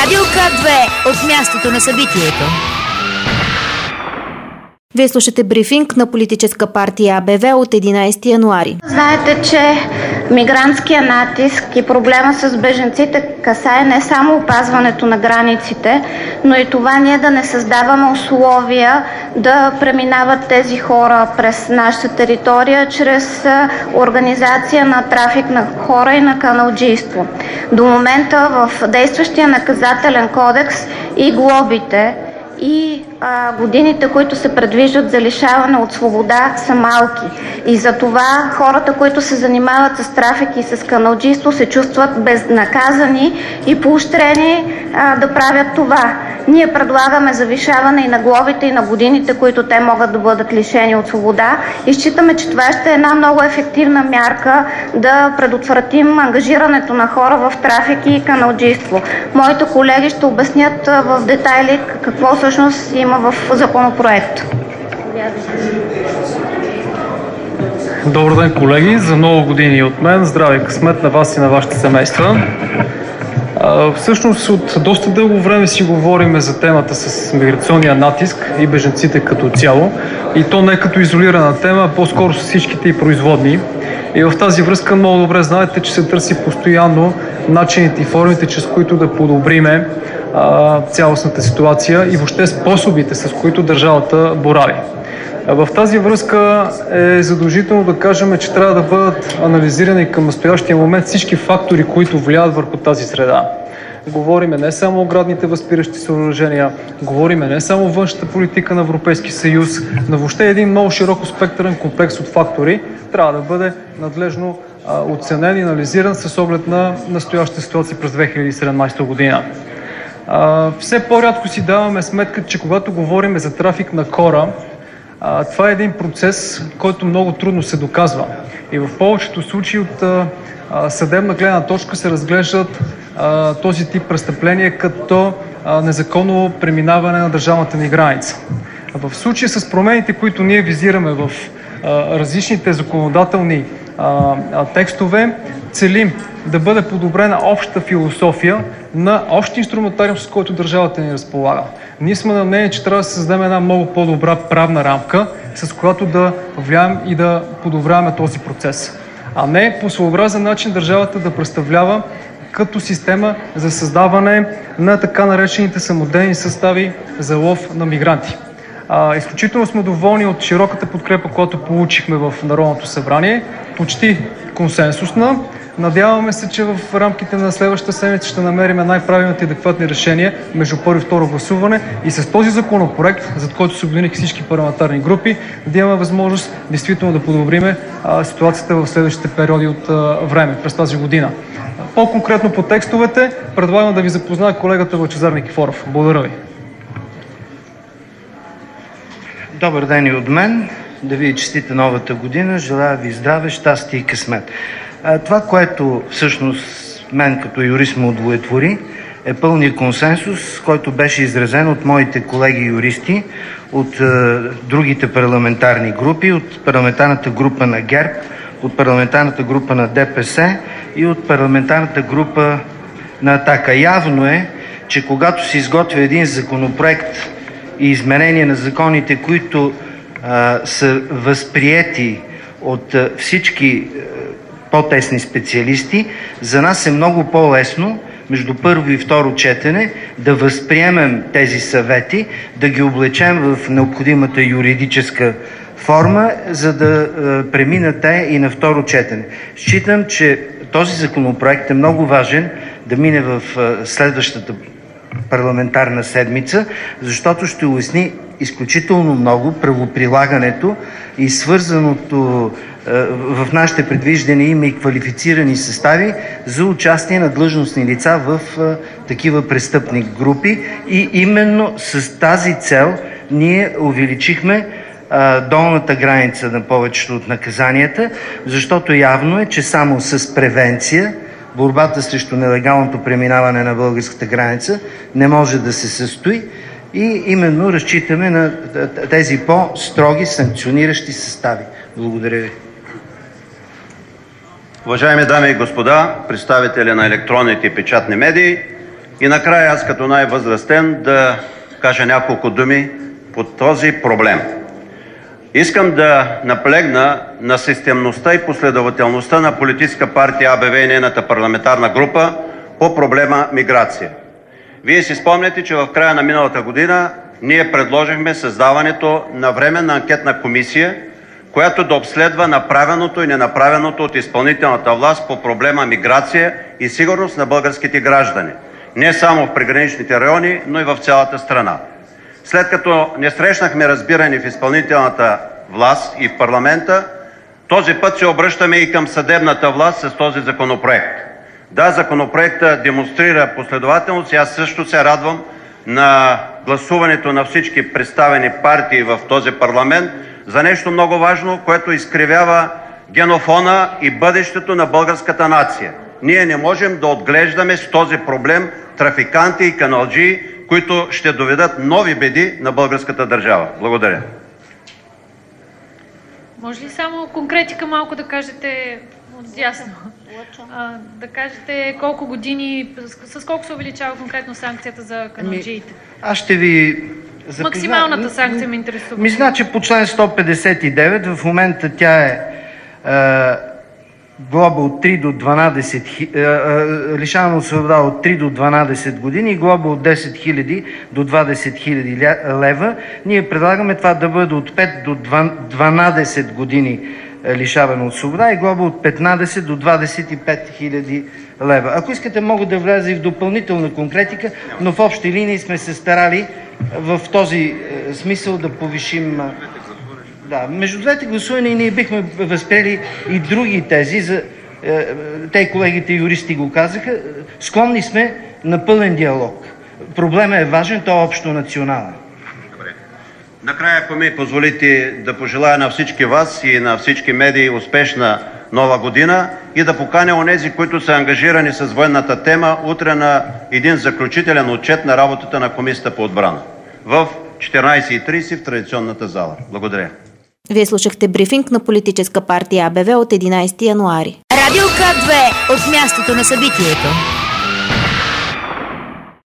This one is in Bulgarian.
Радио К2 от мястото на събитието. Вие слушате брифинг на политическа партия АБВ от 11 януари. Знаете, че мигрантския натиск и проблема с бежанците касае не само опазването на границите, но и това ние да не създаваме условия да преминават тези хора през нашата територия чрез организация на трафик на хора и на каналджийство. До момента в действащия наказателен кодекс и глобите, и годините, които се предвиждат за лишаване от свобода, са малки. И затова хората, които се занимават с трафик и с каналджийство, се чувстват безнаказани и поощрени да правят това. Ние предлагаме завишаване и на глобите, и на годините, които те могат да бъдат лишени от свобода. И считаме, че това ще е една много ефективна мярка да предотвратим ангажирането на хора в трафик и каналджийство. Моите колеги ще обяснят в детайли какво всъщност има в законопроект. Добър ден, колеги! За много години от мен. Здраве и късмет на вас и на вашите семейства. Всъщност от доста дълго време си говорим за темата с миграционния натиск и бежанците като цяло. И то не като изолирана тема, а по-скоро с всичките и производни. И в тази връзка много добре знаете, че се търси постоянно начините и формите, чрез които да подобриме цялостната ситуация и въобще способите, с които държавата борави. В тази връзка е задължително да кажем, че трябва да бъдат анализирани към настоящия момент всички фактори, които влияят върху тази среда. Говориме не само оградните възпиращи съоръжения, говориме не само външната политика на Европейския съюз, но въобще един много широко спектърен комплекс от фактори трябва да бъде надлежно оценен и анализиран с оглед на настоящата ситуация през 2017 година. Все по-рядко си даваме сметка, че когато говорим за трафик на хора, това е един процес, който много трудно се доказва. И в повечето случаи от съдебна гледна точка се разглеждат този тип престъпления като незаконно преминаване на държавната ни граница. В случая с промените, които ние визираме в различните законодателни текстове, целим да бъде подобрена общата философия на общ инструментариум, с който държавата ни разполага. Ние сме на мнение, че трябва да създадем една много по-добра правна рамка, с която да влияем и да подобряваме този процес. А не по своеобразен начин държавата да представлява като система за създаване на така наречените самодейни състави за лов на мигранти. Изключително сме доволни от широката подкрепа, която получихме в Народното събрание, почти консенсусна. Надяваме се, че в рамките на следващата седмица ще намерим най-правилните и адекватни решения между първо и второ гласуване и с този законопроект, за който се обединиха всички парламентарни групи, да имаме възможност действително да подобриме ситуацията в следващите периоди от време през тази година. По-конкретно по текстовете предлагам да ви запознае колегата Лъчезар Никифоров. Благодаря ви. Добър ден и от мен. Да ви честита новата година. Желая ви здраве, щастие и късмет. Това, което всъщност мен като юрист ме удовлетвори, е пълния консенсус, който беше изразен от моите колеги юристи, от другите парламентарни групи, от парламентарната група на ГЕРБ, от парламентарната група на ДПС и от парламентарната група на Атака. Явно е, че когато се изготвя един законопроект и изменение на законите, които са възприети от всички по-тесни специалисти, за нас е много по-лесно между първо и второ четене да възприемем тези съвети, да ги облечем в необходимата юридическа форма, за да преминат те и на второ четене. Считам, че този законопроект е много важен да мине в следващата парламентарна седмица, защото ще улесни изключително много правоприлагането и свързаното в нашите предвиждания има и квалифицирани състави за участие на длъжностни лица в такива престъпни групи. И именно с тази цел ние увеличихме долната граница на повечето от наказанията, защото явно е, че само с превенция борбата срещу нелегалното преминаване на българската граница не може да се състои и именно разчитаме на тези по-строги санкциониращи състави. Благодаря ви. Уважаеми дами и господа, представители на електронните и печатни медии, И накрая аз като най-възрастен да кажа няколко думи по този проблем. Искам да наблегна на системността и последователността на политическа партия АБВ и нейната парламентарна група по проблема миграция. Вие си спомняте, че в края на миналата година ние предложихме създаването на временна анкетна комисия, която да обследва направеното и ненаправеното от изпълнителната власт по проблема миграция и сигурност на българските граждани. Не само в приграничните райони, но и в цялата страна. След като не срещнахме разбиране в изпълнителната власт и в парламента, този път се обръщаме и към съдебната власт с този законопроект. Да, законопроектът демонстрира последователност и аз също се радвам на гласуването на всички представени партии в този парламент за нещо много важно, което изкривява генофона и бъдещето на българската нация. Ние не можем да отглеждаме с този проблем трафиканти и каналджии, които ще доведат нови беди на българската държава. Благодаря. Може ли само конкретика малко да кажете отдясно? Да кажете колко години, с колко се увеличава конкретно санкцията за каналджиите? Аз ще ви запозная. Максималната санкция ме интересува. Значи по член 159 в момента тя е глоба от 3 до 12, лишаване от свобода от 3 до 12 години и глоба от 10 000 до 20 000 лева. Ние предлагаме това да бъде от 5 до 12 години лишаване от свобода и глоба от 15 до 25 000 лева. Ако искате, мога да вляза и в допълнителна конкретика, но в общи линии сме се старали в този смисъл да повишим. Да, между двете гласувания ние бихме възприели и други тези, те колегите юристи го казаха, склонни сме на пълен диалог. Проблемът е важен, той е общо национален. Добре. Накрая, ако ми позволите да пожелая на всички вас и на всички медии успешна нова година и да поканя онези, които са ангажирани с военната тема, утре на един заключителен отчет на работата на Комисията по отбрана в 14:30 в традиционната зала. Благодаря. Вие слушахте брифинг на политическа партия АБВ от 11 януари. Радио К2 от мястото на събитието.